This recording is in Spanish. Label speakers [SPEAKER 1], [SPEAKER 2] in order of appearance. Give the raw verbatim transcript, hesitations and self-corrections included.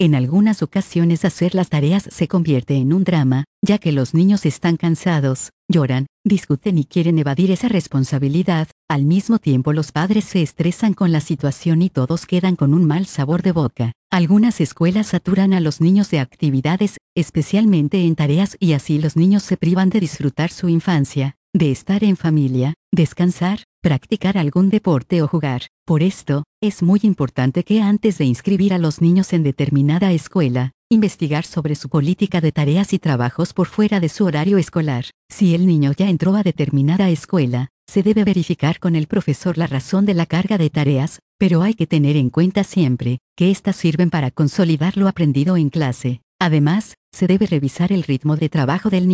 [SPEAKER 1] En algunas ocasiones hacer las tareas se convierte en un drama, ya que los niños están cansados, lloran, discuten y quieren evadir esa responsabilidad. Al mismo tiempo los padres se estresan con la situación y todos quedan con un mal sabor de boca. Algunas escuelas saturan a los niños de actividades, especialmente en tareas, y así los niños se privan de disfrutar su infancia, de estar en familia, descansar, practicar algún deporte o jugar. Por esto, es muy importante que antes de inscribir a los niños en determinada escuela, investigar sobre su política de tareas y trabajos por fuera de su horario escolar. Si el niño ya entró a determinada escuela, se debe verificar con el profesor la razón de la carga de tareas, pero hay que tener en cuenta siempre que éstas sirven para consolidar lo aprendido en clase. Además, se debe revisar el ritmo de trabajo del niño.